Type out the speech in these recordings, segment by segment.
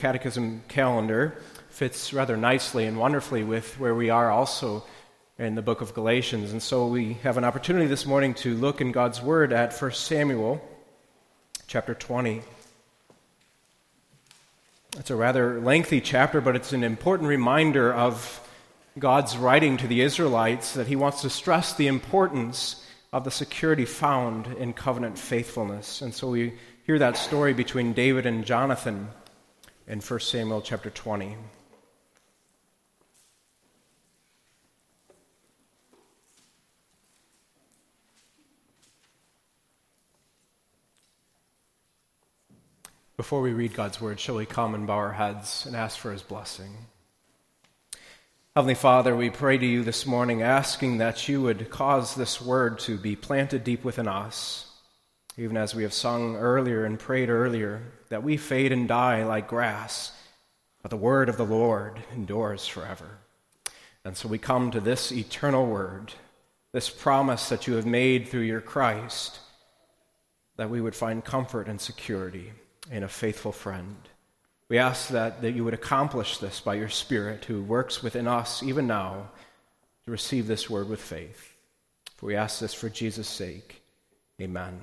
Catechism calendar fits rather nicely and wonderfully with where we are also in the book of Galatians. And so we have an opportunity this morning to look in God's Word at 1 Samuel chapter 20. It's a rather lengthy chapter, but it's an important reminder of God's writing to the Israelites that he wants to stress the importance of the security found in covenant faithfulness. And so we hear that story between David and Jonathan in 1 Samuel chapter 20. Before we read God's Word, shall we come and bow our heads and ask for his blessing? Heavenly Father, we pray to you this morning, asking that you would cause this Word to be planted deep within us, even as we have sung earlier and prayed earlier, that we fade and die like grass, but the Word of the Lord endures forever. And so we come to this eternal Word, this promise that you have made through your Christ, that we would find comfort and security in a faithful friend. We ask that you would accomplish this by your Spirit, who works within us even now to receive this word with faith. For we ask this for Jesus' sake. Amen.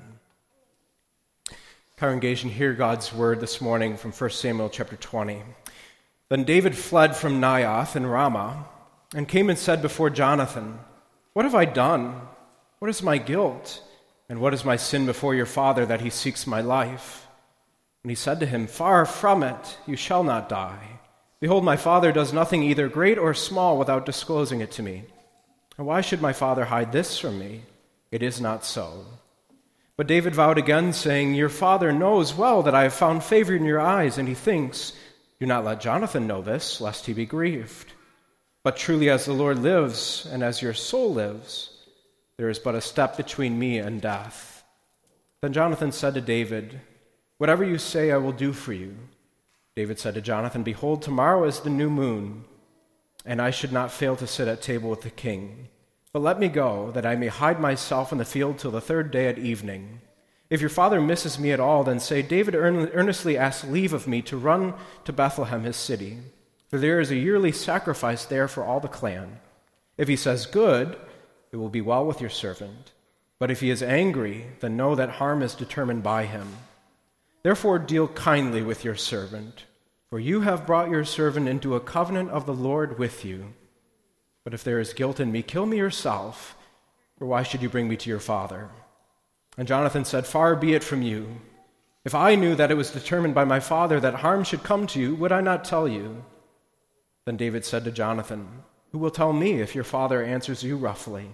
Congregation, hear God's word this morning from 1 Samuel chapter 20. Then David fled from Naioth in Ramah and came and said before Jonathan, "What have I done? What is my guilt? And what is my sin before your father that he seeks my life?" And he said to him, "Far from it, you shall not die. Behold, my father does nothing either great or small without disclosing it to me. And why should my father hide this from me? It is not so." But David vowed again, saying, "Your father knows well that I have found favor in your eyes, and he thinks, 'Do not let Jonathan know this, lest he be grieved.' But truly as the Lord lives, and as your soul lives, there is but a step between me and death." Then Jonathan said to David, "Whatever you say I will do for you." David said to Jonathan, "Behold, tomorrow is the new moon, and I should not fail to sit at table with the king. But let me go, that I may hide myself in the field till the third day at evening. If your father misses me at all, then say, 'David earnestly asked leave of me to run to Bethlehem, his city, for there is a yearly sacrifice there for all the clan.' If he says, 'Good,' it will be well with your servant. But if he is angry, then know that harm is determined by him. Therefore deal kindly with your servant, for you have brought your servant into a covenant of the Lord with you. But if there is guilt in me, kill me yourself, for why should you bring me to your father?" And Jonathan said, "Far be it from you. If I knew that it was determined by my father that harm should come to you, would I not tell you?" Then David said to Jonathan, "Who will tell me if your father answers you roughly?"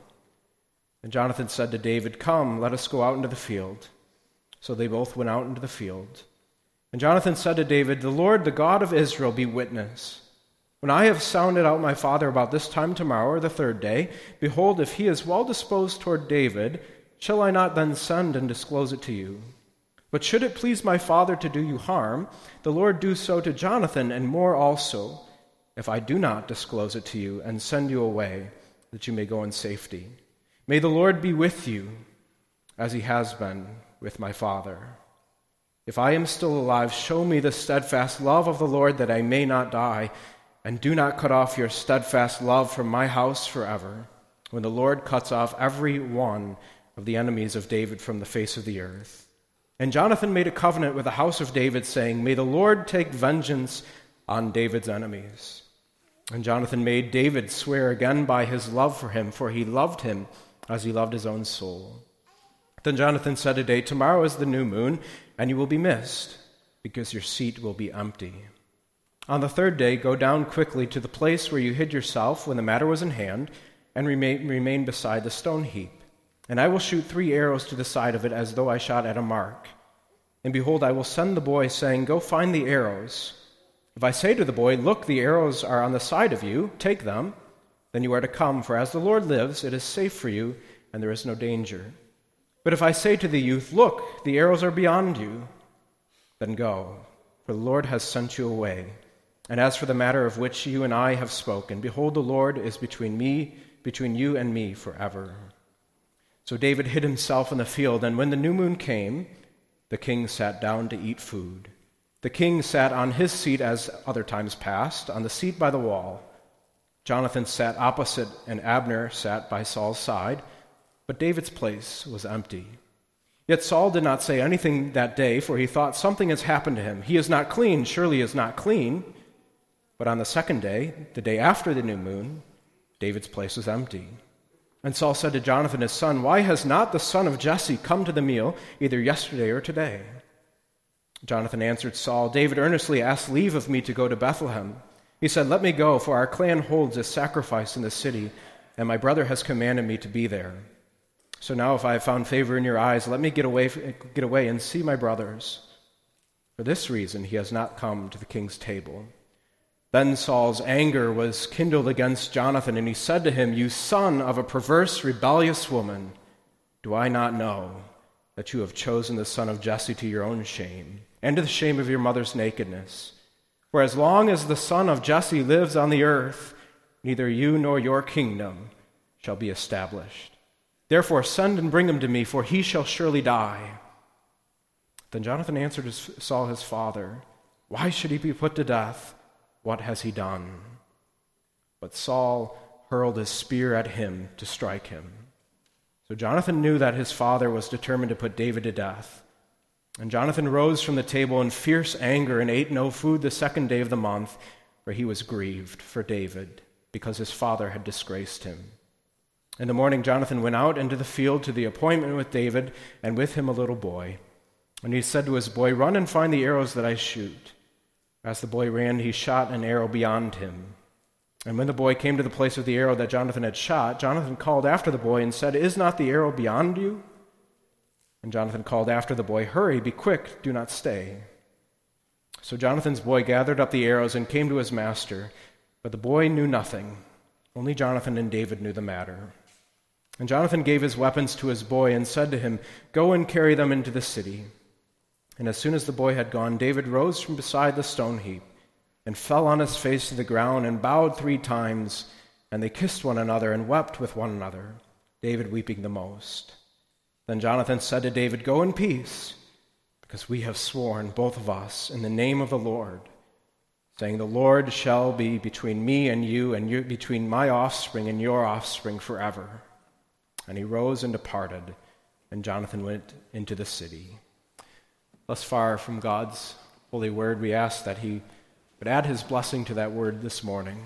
And Jonathan said to David, "Come, let us go out into the field." So they both went out into the field. And Jonathan said to David, "The Lord, the God of Israel, be witness. When I have sounded out my father about this time tomorrow or the third day, behold, if he is well disposed toward David, shall I not then send and disclose it to you? But should it please my father to do you harm, the Lord do so to Jonathan and more also, if I do not disclose it to you and send you away, that you may go in safety. May the Lord be with you, as he has been with my father. If I am still alive, show me the steadfast love of the Lord, that I may not die, and do not cut off your steadfast love from my house forever, when the Lord cuts off every one of the enemies of David from the face of the earth." And Jonathan made a covenant with the house of David, saying, "May the Lord take vengeance on David's enemies." And Jonathan made David swear again by his love for him, for he loved him as he loved his own soul. Then Jonathan said to David, "Tomorrow is the new moon, and you will be missed, because your seat will be empty. On the third day, go down quickly to the place where you hid yourself when the matter was in hand, and remain beside the stone heap. And I will shoot 3 arrows to the side of it, as though I shot at a mark. And behold, I will send the boy, saying, 'Go find the arrows.' If I say to the boy, 'Look, the arrows are on the side of you, take them,' then you are to come, for as the Lord lives, it is safe for you, and there is no danger. But if I say to the youth, 'Look, the arrows are beyond you,' then go, for the Lord has sent you away. And as for the matter of which you and I have spoken, behold, the Lord is between you and me forever." So David hid himself in the field, and when the new moon came, the king sat down to eat food. The king sat on his seat as other times past, on the seat by the wall. Jonathan sat opposite, and Abner sat by Saul's side, but David's place was empty. Yet Saul did not say anything that day, for he thought, something has happened to him. He is not clean, surely he is not clean. But on the second day, the day after the new moon, David's place was empty. And Saul said to Jonathan his son, "Why has not the son of Jesse come to the meal, either yesterday or today?" Jonathan answered Saul, "David earnestly asked leave of me to go to Bethlehem. He said, 'Let me go, for our clan holds a sacrifice in the city, and my brother has commanded me to be there.' So now if I have found favor in your eyes, let me get away and see my brothers. For this reason he has not come to the king's table." Then Saul's anger was kindled against Jonathan, and he said to him, "You son of a perverse, rebellious woman, do I not know that you have chosen the son of Jesse to your own shame, and to the shame of your mother's nakedness? For as long as the son of Jesse lives on the earth, neither you nor your kingdom shall be established. Therefore send and bring him to me, for he shall surely die." Then Jonathan answered Saul his father, "Why should he be put to death? What has he done?" But Saul hurled his spear at him to strike him. So Jonathan knew that his father was determined to put David to death. And Jonathan rose from the table in fierce anger and ate no food the second day of the month, for he was grieved for David, because his father had disgraced him. In the morning Jonathan went out into the field to the appointment with David, and with him a little boy. And he said to his boy, "Run and find the arrows that I shoot." As the boy ran, he shot an arrow beyond him. And when the boy came to the place of the arrow that Jonathan had shot, Jonathan called after the boy and said, "Is not the arrow beyond you?" And Jonathan called after the boy, "Hurry, be quick, do not stay." So Jonathan's boy gathered up the arrows and came to his master, but the boy knew nothing. Only Jonathan and David knew the matter. And Jonathan gave his weapons to his boy and said to him, "Go and carry them into the city." And as soon as the boy had gone, David rose from beside the stone heap and fell on his face to the ground and bowed 3 times, and they kissed one another and wept with one another, David weeping the most. Then Jonathan said to David, "Go in peace, because we have sworn, both of us, in the name of the Lord, saying, 'The Lord shall be between me and you between my offspring and your offspring forever.'" And he rose and departed, and Jonathan went into the city. Thus far from God's holy word, we ask that he would add his blessing to that word this morning.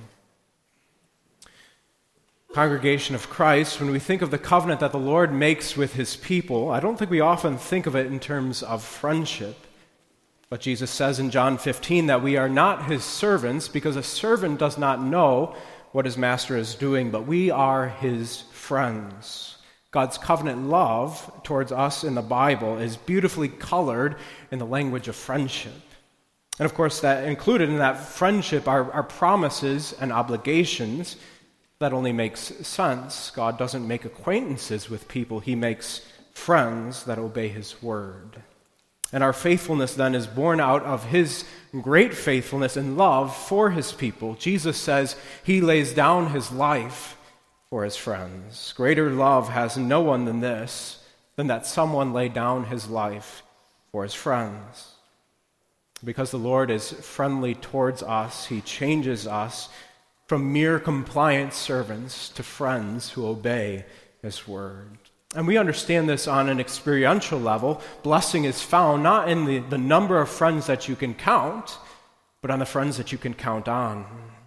Congregation of Christ, when we think of the covenant that the Lord makes with his people, I don't think we often think of it in terms of friendship. But Jesus says in John 15 that we are not his servants, because a servant does not know what his master is doing, but we are his friends. God's covenant love towards us in the Bible is beautifully colored in the language of friendship. And of course, that included in that friendship are promises and obligations. That only makes sense. God doesn't make acquaintances with people. He makes friends that obey his word. And our faithfulness then is born out of his great faithfulness and love for his people. Jesus says he lays down his life for his friends. Greater love has no one than this, than that someone lay down his life for his friends. Because the Lord is friendly towards us, he changes us from mere compliant servants to friends who obey his word. And we understand this on an experiential level. Blessing is found not in the number of friends that you can count, but on the friends that you can count on.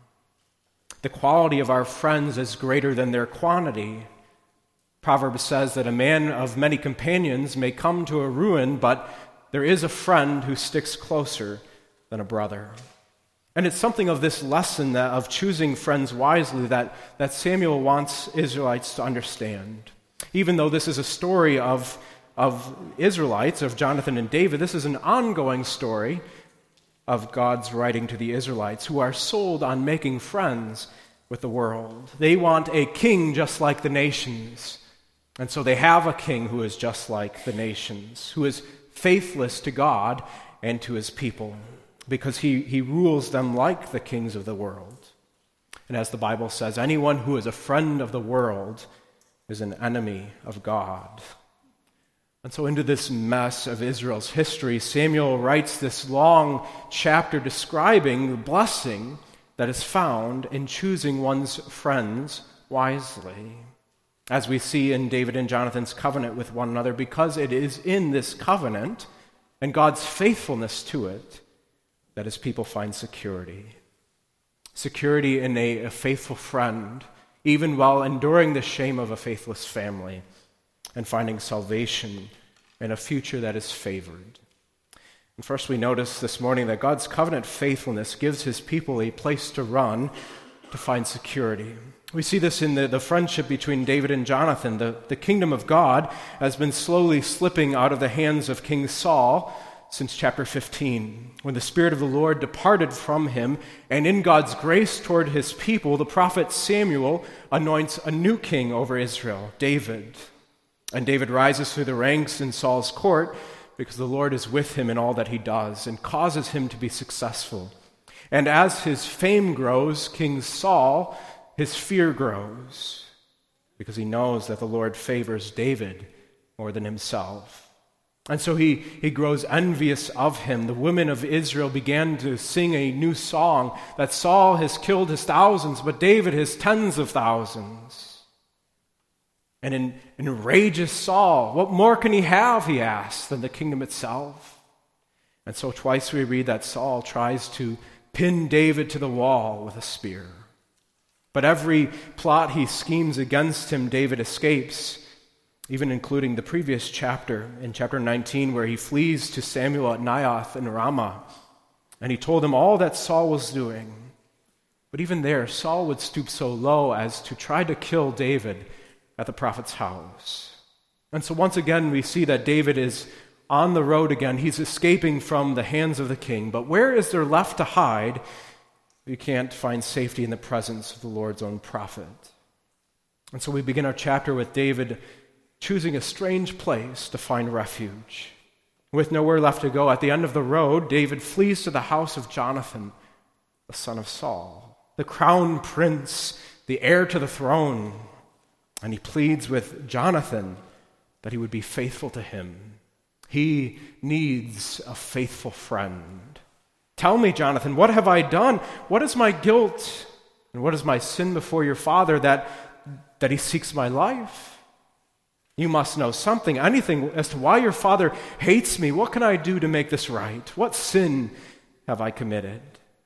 The quality of our friends is greater than their quantity. Proverbs says that a man of many companions may come to a ruin, but there is a friend who sticks closer than a brother. And it's something of this lesson of choosing friends wisely that Samuel wants Israelites to understand. Even though this is a story of Israelites, of Jonathan and David, this is an ongoing story of God's writing to the Israelites who are sold on making friends with the world. They want a king just like the nations. And so they have a king who is just like the nations, who is faithless to God and to his people, because he rules them like the kings of the world. And as the Bible says, anyone who is a friend of the world is an enemy of God. And so into this mess of Israel's history, Samuel writes this long chapter describing the blessing that is found in choosing one's friends wisely. As we see in David and Jonathan's covenant with one another, because it is in this covenant and God's faithfulness to it that his people find security. Security in a faithful friend, even while enduring the shame of a faithless family, and finding salvation in a future that is favored. And first we notice this morning that God's covenant faithfulness gives his people a place to run to find security. We see this in the friendship between David and Jonathan. The kingdom of God has been slowly slipping out of the hands of King Saul since chapter 15, when the Spirit of the Lord departed from him, and in God's grace toward his people, the prophet Samuel anoints a new king over Israel, David. And David rises through the ranks in Saul's court because the Lord is with him in all that he does and causes him to be successful. And as his fame grows, King Saul, his fear grows because he knows that the Lord favors David more than himself. And so he grows envious of him. The women of Israel began to sing a new song that Saul has killed his thousands, but David his tens of thousands. And enrages Saul. What more can he have, he asks, than the kingdom itself? And so twice we read that Saul tries to pin David to the wall with a spear. But every plot he schemes against him, David escapes, even including the previous chapter, in chapter 19, where he flees to Samuel at Naioth in Ramah. And he told him all that Saul was doing. But even there, Saul would stoop so low as to try to kill David at the prophet's house. And so once again, we see that David is on the road again. He's escaping from the hands of the king. But where is there left to hide? You can't find safety in the presence of the Lord's own prophet. And so we begin our chapter with David choosing a strange place to find refuge. With nowhere left to go, at the end of the road, David flees to the house of Jonathan, the son of Saul, the crown prince, the heir to the throne. And he pleads with Jonathan that he would be faithful to him. He needs a faithful friend. Tell me, Jonathan, what have I done? What is my guilt? And what is my sin before your father that he seeks my life? You must know something, anything, as to why your father hates me. What can I do to make this right? What sin have I committed?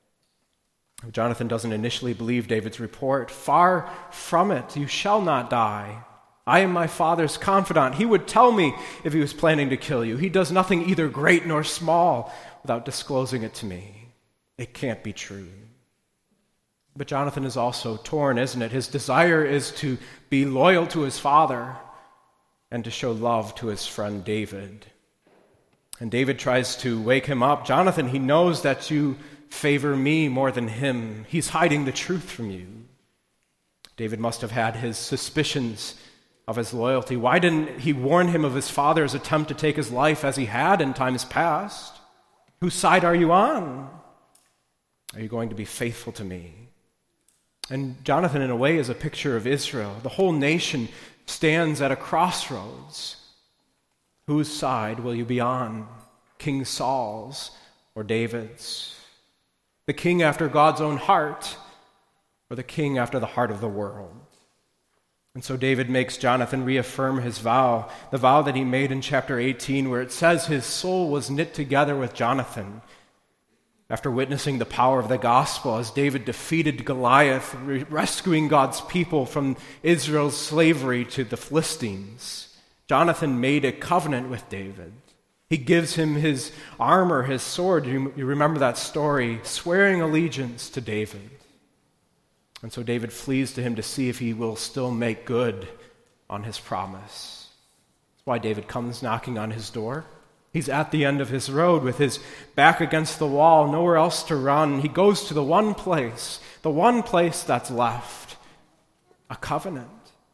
Jonathan doesn't initially believe David's report. Far from it, you shall not die. I am my father's confidant. He would tell me if he was planning to kill you. He does nothing either great nor small without disclosing it to me. It can't be true. But Jonathan is also torn, isn't it? His desire is to be loyal to his father and to show love to his friend David. And David tries to wake him up. Jonathan, he knows that you favor me more than him. He's hiding the truth from you. David must have had his suspicions of his loyalty. Why didn't he warn him of his father's attempt to take his life as he had in times past? Whose side are you on? Are you going to be faithful to me? And Jonathan, in a way, is a picture of Israel. The whole nation stands at a crossroads. Whose side will you be on? King Saul's or David's? The king after God's own heart, or the king after the heart of the world? And so David makes Jonathan reaffirm his vow, the vow that he made in chapter 18, where it says his soul was knit together with Jonathan. After witnessing the power of the gospel as David defeated Goliath, rescuing God's people from Israel's slavery to the Philistines, Jonathan made a covenant with David. He gives him his armor, his sword. You remember that story, swearing allegiance to David. And so David flees to him to see if he will still make good on his promise. That's why David comes knocking on his door. He's at the end of his road with his back against the wall, nowhere else to run. He goes to the one place that's left, a covenant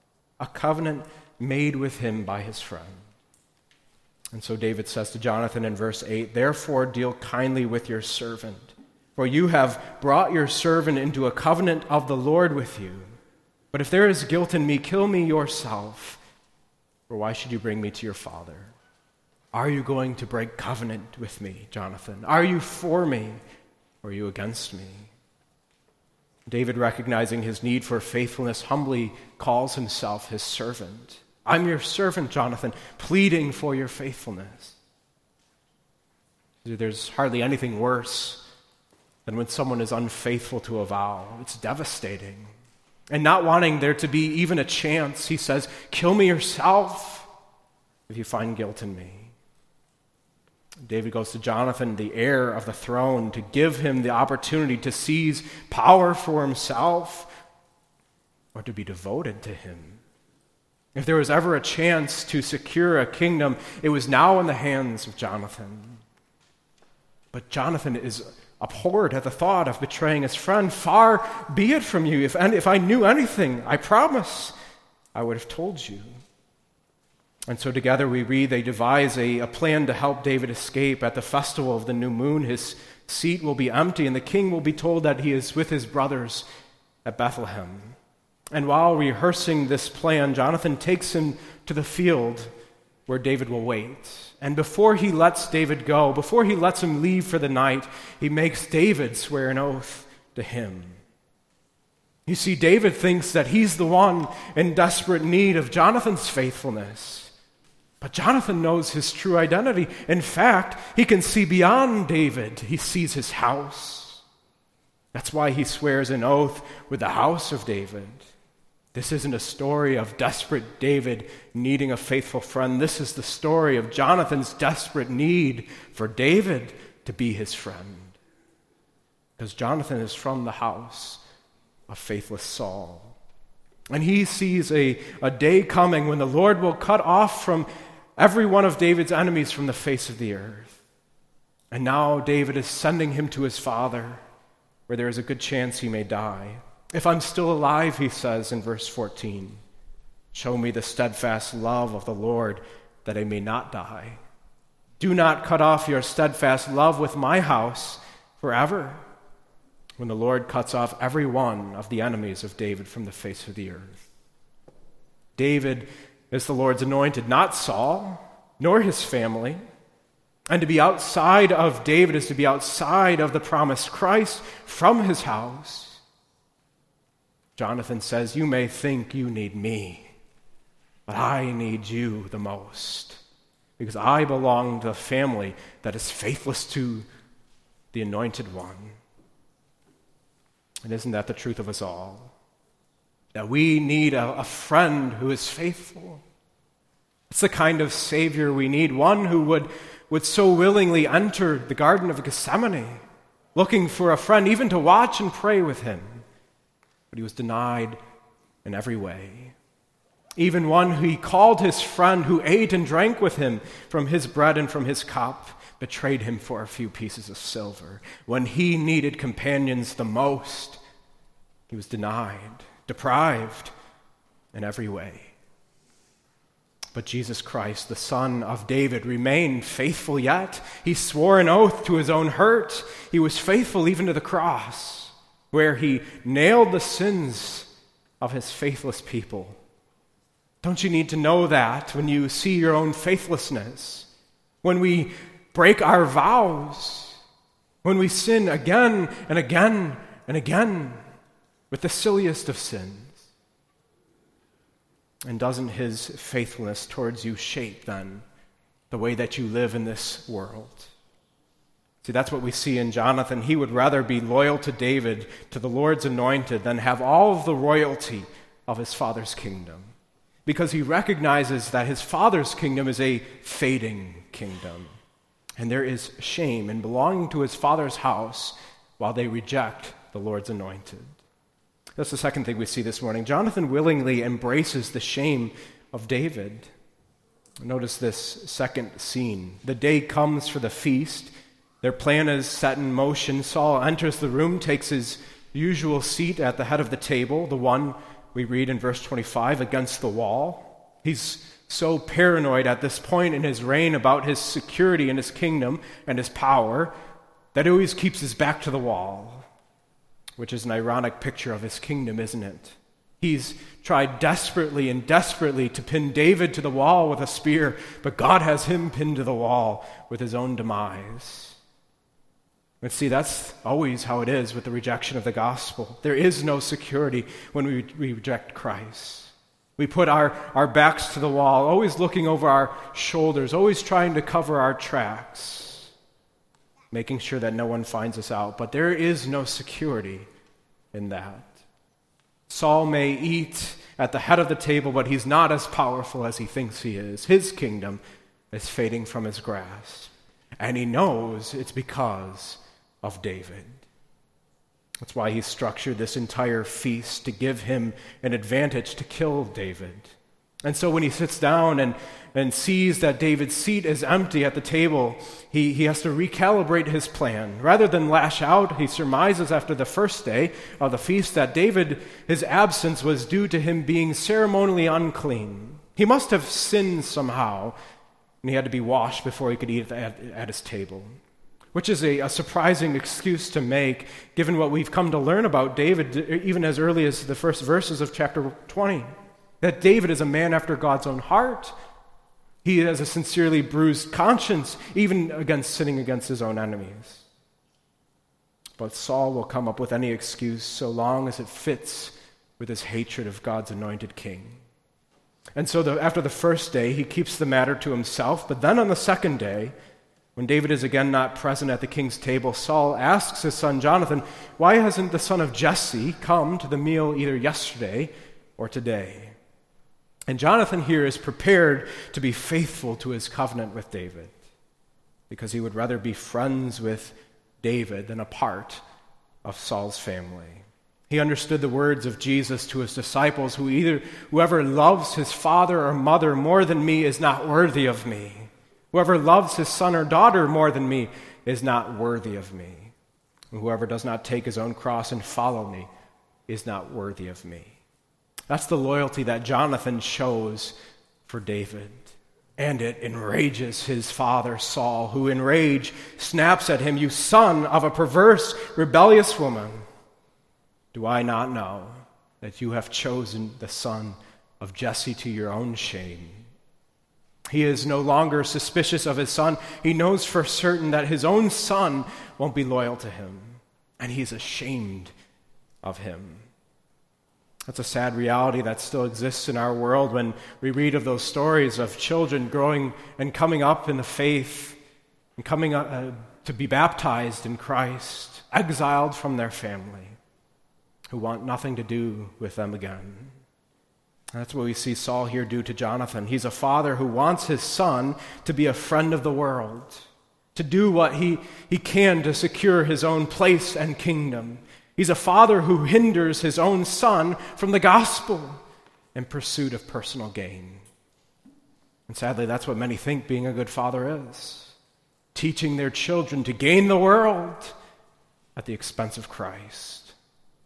made with him by his friend. And so David says to Jonathan in verse 8, "Therefore deal kindly with your servant, for you have brought your servant into a covenant of the Lord with you. But if there is guilt in me, kill me yourself, for why should you bring me to your father?" Are you going to break covenant with me, Jonathan? Are you for me, or are you against me? David, recognizing his need for faithfulness, humbly calls himself his servant. I'm your servant, Jonathan, pleading for your faithfulness. There's hardly anything worse than when someone is unfaithful to a vow. It's devastating. And not wanting there to be even a chance, he says, kill me yourself if you find guilt in me. David goes to Jonathan, the heir of the throne, to give him the opportunity to seize power for himself or to be devoted to him. If there was ever a chance to secure a kingdom, it was now in the hands of Jonathan. But Jonathan is abhorred at the thought of betraying his friend. Far be it from you. If I knew anything, I promise I would have told you. And so together we read they devise a plan to help David escape. At the festival of the new moon, his seat will be empty, and the king will be told that he is with his brothers at Bethlehem. And while rehearsing this plan, Jonathan takes him to the field where David will wait. And before he lets David go, before he lets him leave for the night, he makes David swear an oath to him. You see, David thinks that he's the one in desperate need of Jonathan's faithfulness. But Jonathan knows his true identity. In fact, he can see beyond David. He sees his house. That's why he swears an oath with the house of David. This isn't a story of desperate David needing a faithful friend. This is the story of Jonathan's desperate need for David to be his friend. Because Jonathan is from the house of faithless Saul. And he sees a day coming when the Lord will cut off from every one of David's enemies from the face of the earth. And now David is sending him to his father, where there is a good chance he may die. If I'm still alive, he says in verse 14, show me the steadfast love of the Lord, that I may not die. Do not cut off your steadfast love with my house forever, when the Lord cuts off every one of the enemies of David from the face of the earth. David is the Lord's anointed, not Saul, nor his family. And to be outside of David is to be outside of the promised Christ from his house. Jonathan says, you may think you need me, but I need you the most, because I belong to a family that is faithless to the anointed one. And isn't that the truth of us all? That we need a friend who is faithful. It's the kind of Savior we need, one who would so willingly enter the Garden of Gethsemane, looking for a friend, even to watch and pray with him. But he was denied in every way. Even one who he called his friend, who ate and drank with him from his bread and from his cup, betrayed him for a few pieces of silver. When he needed companions the most, he was denied, deprived in every way. But Jesus Christ, the Son of David, remained faithful yet. He swore an oath to his own hurt. He was faithful even to the cross, where he nailed the sins of his faithless people. Don't you need to know that when you see your own faithlessness? When we break our vows, when we sin again and again and again with the silliest of sins? And doesn't his faithfulness towards you shape, then, the way that you live in this world? See, that's what we see in Jonathan. He would rather be loyal to David, to the Lord's anointed, than have all of the royalty of his father's kingdom, because he recognizes that his father's kingdom is a fading kingdom. And there is shame in belonging to his father's house while they reject the Lord's anointed. That's the second thing we see this morning. Jonathan willingly embraces the shame of David. Notice this second scene. The day comes for the feast. Their plan is set in motion. Saul enters the room, takes his usual seat at the head of the table, the one we read in verse 25, against the wall. He's so paranoid at this point in his reign about his security in his kingdom and his power that he always keeps his back to the wall, which is an ironic picture of his kingdom, isn't it? He's tried desperately to pin David to the wall with a spear, but God has him pinned to the wall with his own demise. But see, that's always how it is with the rejection of the gospel. There is no security when we reject Christ. We put our backs to the wall, always looking over our shoulders, always trying to cover our tracks, making sure that no one finds us out. But there is no security in that. Saul may eat at the head of the table, but he's not as powerful as he thinks he is. His kingdom is fading from his grasp. And he knows it's because of David. That's why he structured this entire feast, to give him an advantage to kill David. And so when he sits down and sees that David's seat is empty at the table, he has to recalibrate his plan. Rather than lash out, he surmises after the first day of the feast that David, his absence was due to him being ceremonially unclean. He must have sinned somehow, and he had to be washed before he could eat at his table. Which is a surprising excuse to make, given what we've come to learn about David, even as early as the first verses of chapter 20. That David is a man after God's own heart. He has a sincerely bruised conscience, even sinning against his own enemies. But Saul will come up with any excuse so long as it fits with his hatred of God's anointed king. And so after the first day, he keeps the matter to himself, but then on the second day, when David is again not present at the king's table, Saul asks his son Jonathan, "Why hasn't the son of Jesse come to the meal either yesterday or today?" And Jonathan here is prepared to be faithful to his covenant with David, because he would rather be friends with David than a part of Saul's family. He understood the words of Jesus to his disciples, "Whoever loves his father or mother more than me is not worthy of me. Whoever loves his son or daughter more than me is not worthy of me. And whoever does not take his own cross and follow me is not worthy of me." That's the loyalty that Jonathan shows for David. And it enrages his father Saul, who in rage snaps at him, "You son of a perverse, rebellious woman. Do I not know that you have chosen the son of Jesse to your own shame?" He is no longer suspicious of his son. He knows for certain that his own son won't be loyal to him, and he's ashamed of him. That's a sad reality that still exists in our world when we read of those stories of children growing and coming up in the faith and coming to be baptized in Christ, exiled from their family, who want nothing to do with them again. That's what we see Saul here do to Jonathan. He's a father who wants his son to be a friend of the world, to do what he can to secure his own place and kingdom. He's a father who hinders his own son from the gospel in pursuit of personal gain. And sadly, that's what many think being a good father is, teaching their children to gain the world at the expense of Christ.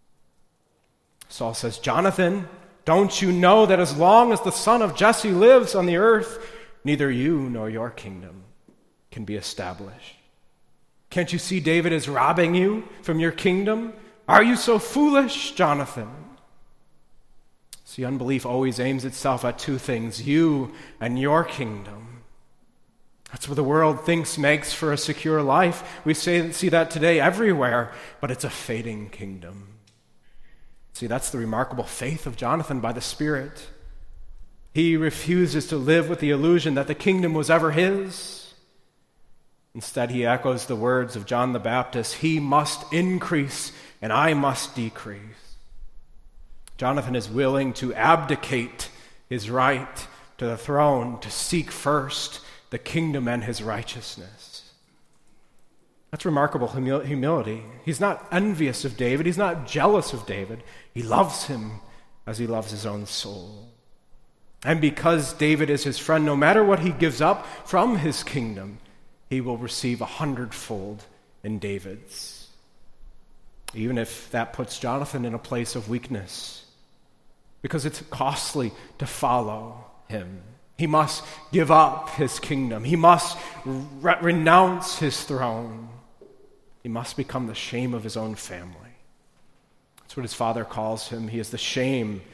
Saul says, "Jonathan, don't you know that as long as the son of Jesse lives on the earth, neither you nor your kingdom can be established? Can't you see David is robbing you from your kingdom? Are you so foolish, Jonathan?" See, unbelief always aims itself at two things: you and your kingdom. That's what the world thinks makes for a secure life. We see that today everywhere, but it's a fading kingdom. See, that's the remarkable faith of Jonathan by the Spirit. He refuses to live with the illusion that the kingdom was ever his. Instead, he echoes the words of John the Baptist, "He must increase and I must decrease." Jonathan is willing to abdicate his right to the throne to seek first the kingdom and his righteousness. That's remarkable humility. He's not envious of David. He's not jealous of David. He loves him as he loves his own soul. And because David is his friend, no matter what he gives up from his kingdom, he will receive 100-fold in David's. Even if that puts Jonathan in a place of weakness, because it's costly to follow him. He must give up his kingdom. He must renounce his throne. He must become the shame of his own family. That's what his father calls him. He is the shame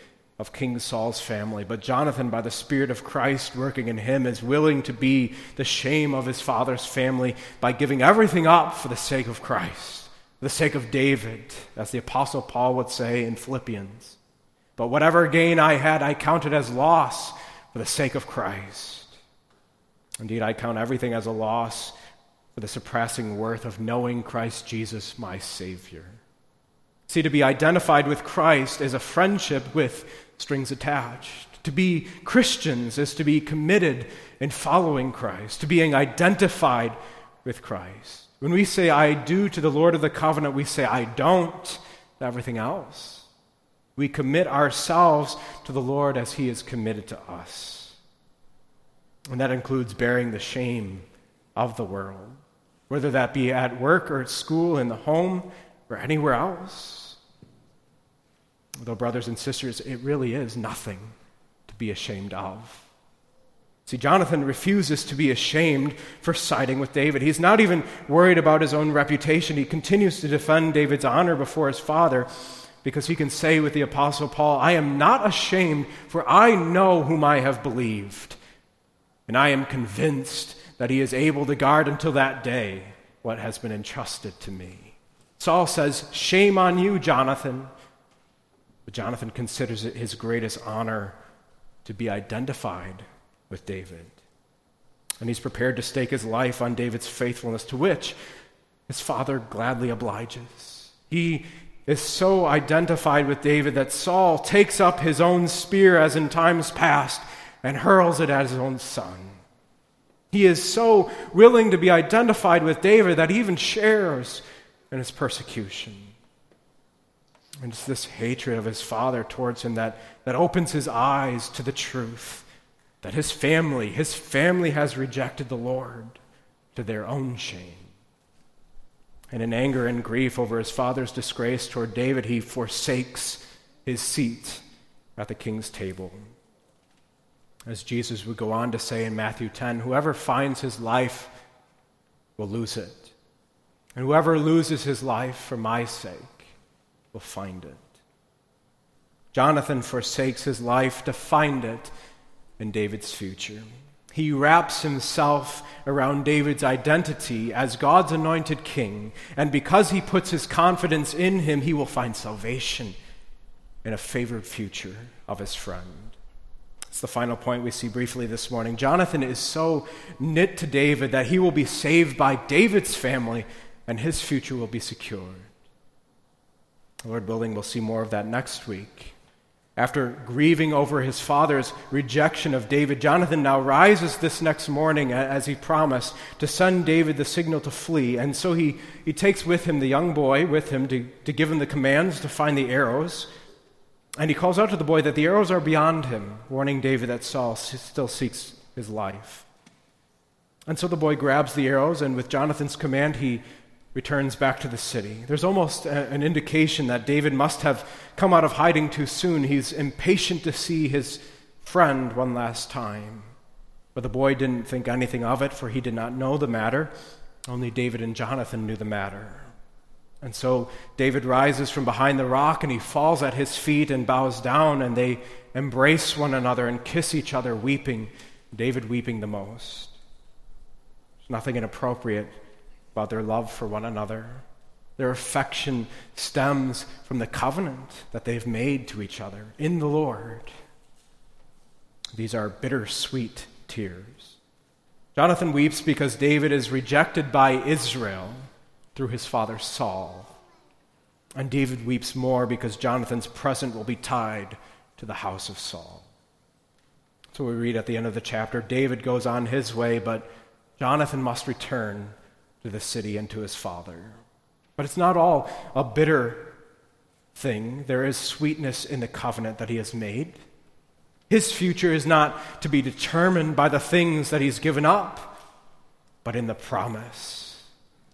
of King Saul's family. But Jonathan, by the Spirit of Christ working in him, is willing to be the shame of his father's family by giving everything up for the sake of Christ, for the sake of David, as the Apostle Paul would say in Philippians. But whatever gain I had, I counted as loss for the sake of Christ. Indeed, I count everything as a loss for the surpassing worth of knowing Christ Jesus, my Savior. See, to be identified with Christ is a friendship with strings attached. To be Christians is to be committed in following Christ, to being identified with Christ. When we say, I do to the Lord of the covenant, we say, I don't to everything else. We commit ourselves to the Lord as he is committed to us. And that includes bearing the shame of the world, whether that be at work or at school, in the home, or anywhere else. Although, brothers and sisters, it really is nothing to be ashamed of. See, Jonathan refuses to be ashamed for siding with David. He's not even worried about his own reputation. He continues to defend David's honor before his father, because he can say with the Apostle Paul, I am not ashamed, for I know whom I have believed, and I am convinced that he is able to guard until that day what has been entrusted to me. Saul says, shame on you, Jonathan. But Jonathan considers it his greatest honor to be identified with David. And he's prepared to stake his life on David's faithfulness, to which his father gladly obliges. He is so identified with David that Saul takes up his own spear, as in times past, and hurls it at his own son. He is so willing to be identified with David that he even shares in his persecution. And it's this hatred of his father towards him that opens his eyes to the truth that his family has rejected the Lord to their own shame. And in anger and grief over his father's disgrace toward David, he forsakes his seat at the king's table. As Jesus would go on to say in Matthew 10, whoever finds his life will lose it. And whoever loses his life for my sake will find it. Jonathan forsakes his life to find it in David's future. He wraps himself around David's identity as God's anointed king, and because he puts his confidence in him, he will find salvation in a favored future of his friend. It's the final point we see briefly this morning. Jonathan is so knit to David that he will be saved by David's family, and his future will be secured. Lord willing, we'll see more of that next week. After grieving over his father's rejection of David, Jonathan now rises this next morning, as he promised, to send David the signal to flee. And so he takes with him the young boy with him to give him the commands to find the arrows. And he calls out to the boy that the arrows are beyond him, warning David that Saul still seeks his life. And so the boy grabs the arrows, and with Jonathan's command, he returns back to the city. There's almost an indication that David must have come out of hiding too soon. He's impatient to see his friend one last time. But the boy didn't think anything of it, for he did not know the matter. Only David and Jonathan knew the matter. And so David rises from behind the rock, and he falls at his feet and bows down, and they embrace one another and kiss each other, weeping, David weeping the most. There's nothing inappropriate about their love for one another. Their affection stems from the covenant that they've made to each other in the Lord. These are bittersweet tears. Jonathan weeps because David is rejected by Israel through his father Saul. And David weeps more because Jonathan's present will be tied to the house of Saul. So we read at the end of the chapter, David goes on his way, but Jonathan must return to the city and to his father. But it's not all a bitter thing. There is sweetness in the covenant that he has made. His future is not to be determined by the things that he's given up, but in the promise.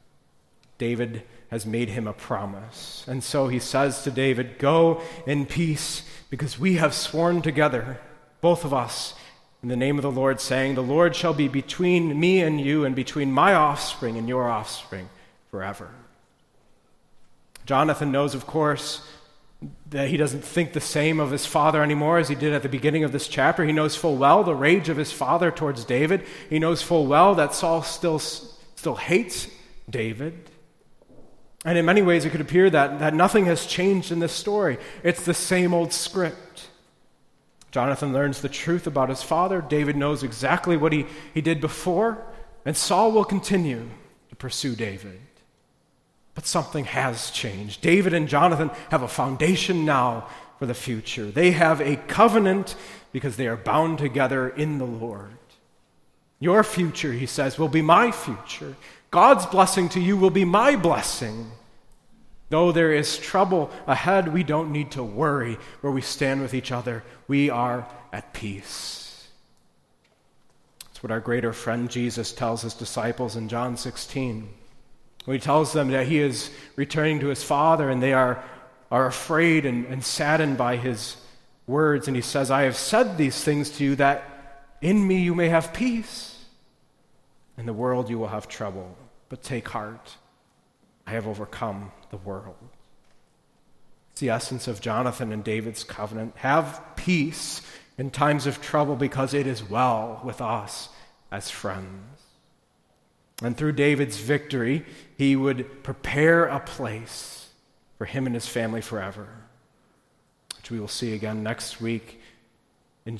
David has made him a promise. And so he says to David, go in peace, because we have sworn together, both of us, in the name of the Lord, saying, the Lord shall be between me and you, and between my offspring and your offspring forever. Jonathan knows, of course, that he doesn't think the same of his father anymore as he did at the beginning of this chapter. He knows full well the rage of his father towards David. He knows full well that Saul still hates David. And in many ways, it could appear that nothing has changed in this story. It's the same old script. Jonathan learns the truth about his father. David knows exactly what he did before. And Saul will continue to pursue David. But something has changed. David and Jonathan have a foundation now for the future. They have a covenant because they are bound together in the Lord. Your future, he says, will be my future. God's blessing to you will be my blessing. Though there is trouble ahead, we don't need to worry where we stand with each other. We are at peace. That's what our greater friend Jesus tells his disciples in John 16. When he tells them that he is returning to his Father and they are afraid and saddened by his words. And he says, I have said these things to you that in me you may have peace. In the world you will have trouble, but take heart. I have overcome the world. It's the essence of Jonathan and David's covenant. Have peace in times of trouble because it is well with us as friends. And through David's victory, he would prepare a place for him and his family forever, which we will see again next week in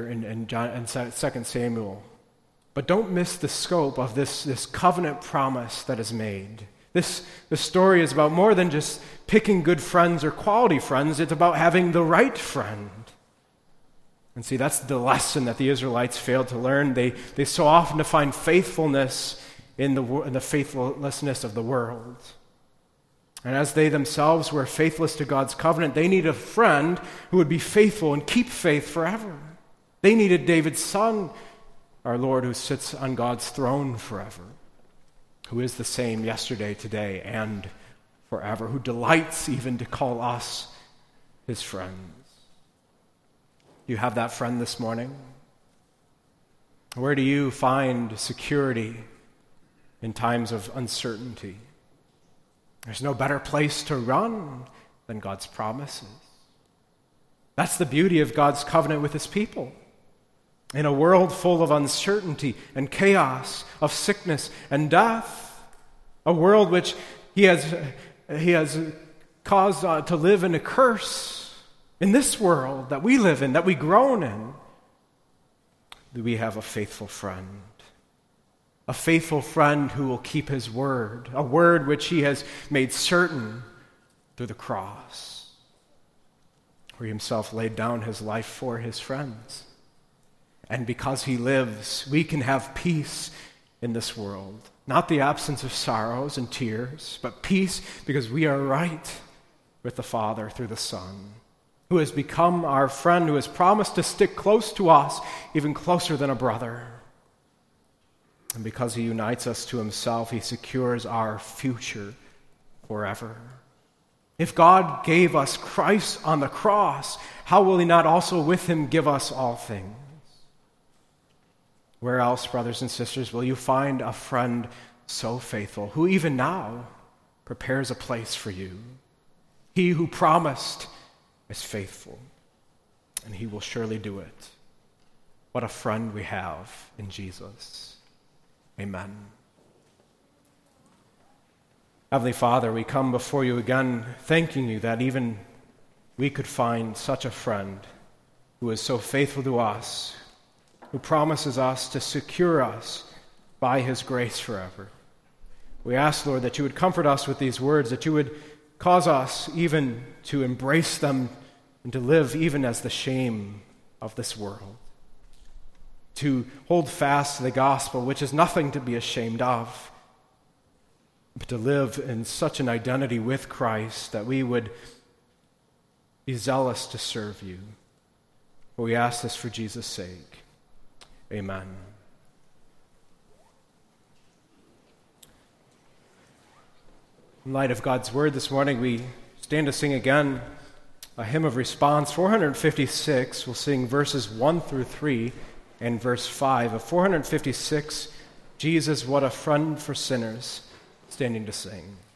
2 Samuel. But don't miss the scope of this covenant promise that is made. This story is about more than just picking good friends or quality friends. It's about having the right friend. And see, that's the lesson that the Israelites failed to learn. They so often define faithfulness in the faithlessness of the world. And as they themselves were faithless to God's covenant, they needed a friend who would be faithful and keep faith forever. They needed David's son, our Lord, who sits on God's throne forever, who is the same yesterday, today, and forever, who delights even to call us his friends. You have that friend this morning? Where do you find security in times of uncertainty? There's no better place to run than God's promises. That's the beauty of God's covenant with his people. In a world full of uncertainty and chaos, of sickness and death, a world which he has caused to live in a curse, in this world that we live in, that we groan in, we have a faithful friend. A faithful friend who will keep his word, a word which he has made certain through the cross, where he himself laid down his life for his friends. And because he lives, we can have peace in this world. Not the absence of sorrows and tears, but peace because we are right with the Father through the Son, who has become our friend, who has promised to stick close to us, even closer than a brother. And because he unites us to himself, he secures our future forever. If God gave us Christ on the cross, how will he not also with him give us all things? Where else, brothers and sisters, will you find a friend so faithful, who even now prepares a place for you? He who promised is faithful, and he will surely do it. What a friend we have in Jesus. Amen. Heavenly Father, we come before you again, thanking you that even we could find such a friend who is so faithful to us, who promises us to secure us by his grace forever. We ask, Lord, that you would comfort us with these words, that you would cause us even to embrace them and to live even as the shame of this world, to hold fast to the gospel, which is nothing to be ashamed of, but to live in such an identity with Christ that we would be zealous to serve you. For we ask this for Jesus' sake. Amen. In light of God's word this morning, we stand to sing again a hymn of response, 456. We'll sing verses 1 through 3 and verse 5 of 456, Jesus, What a Friend for Sinners, standing to sing.